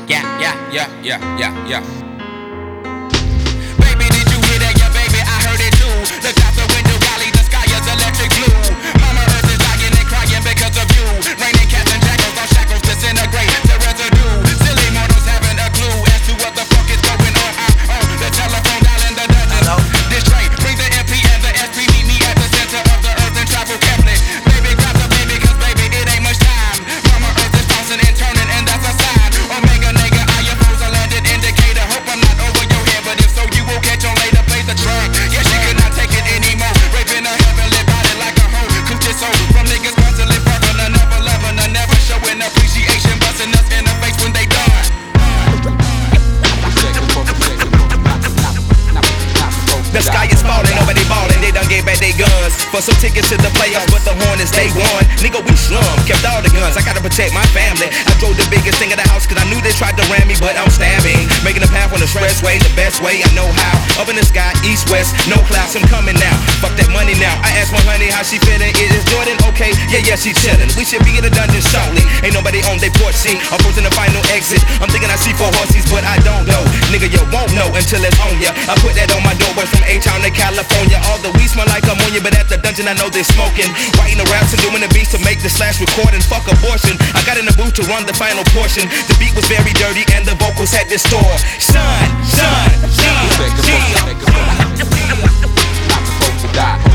Yeah. Baby, did you hear that? Yeah, baby, I heard it too. Look out the window, golly, the sky is electric blue. Mama Earth is dying and crying because of you. Raining cats and jackals, all shackles disintegrate to residue. Silly mortals having a clue as to what the fuck is going on. The telephone dialing the dungeon. This train, bring the MP and the SP, meet me at the center of the earth and travel carefully. Baby, grab the baby, cause baby, it ain't much time. Mama Earth is bouncing and turning, and that's a sign. Omega, nigga, I oppose a landed indicator. Hope I'm not over your head, but if so, you will catch on later. Play the track. Yeah, she could not take it anymore. Raping her heavenly body like a hoe. Coochie soul from niggas constantly fucking her, never loving her, never showing appreciation, busting us in the face when they done. The sky is falling, nobody ballin', they done gave back their guns for some tickets to the playoffs, but the Hornets, they won. Nigga, we slum, kept all the guns, I gotta protect my family. I drove the biggest thing in the house, cause I knew they tried to ram me, but I'm stabbing. Making a path on the expressway, the best way I know how. Up in the sky, east, west, no clouds, I'm coming now. Fuck that money now, I asked my honey how she feeling. Is Jordan okay? Yeah, she chillin'. We should be in the dungeon shortly. Ain't nobody on they porch seat, approaching the final exit. I'm thinking I see 4 horses, but I don't know. Nigga, you won't know until it's on ya. I put that on my doorway from H-Town to California. All the weed smell like ammonia, but at the dungeon I know they smoking. Writing the raps and doing the beats to make the slash recording. Fuck abortion, I got in the booth to run the final portion. The beat was very dirty and the vocals had distortion. Shine. Not supposed to die.